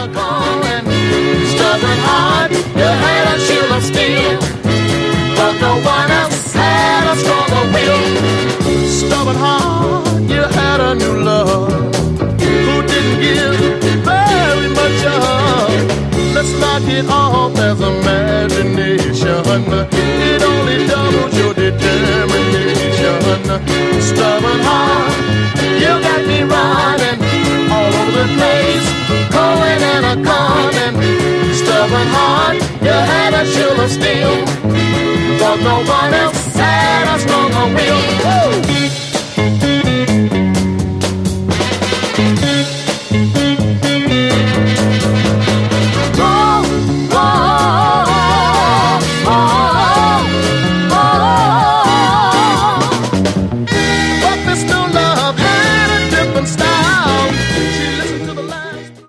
a calling. Stubborn heart, you had a shield of steel, but no one else had a stronger will. Stubborn heart, you had a new love who didn't give very much of. Let's knock it off as imagination. It only doubles your determination. Stubborn heart, you got me running all over the place, going and a-coming. Stubborn heart, you had a shield of steel, but no one else had a stronger will. Woo!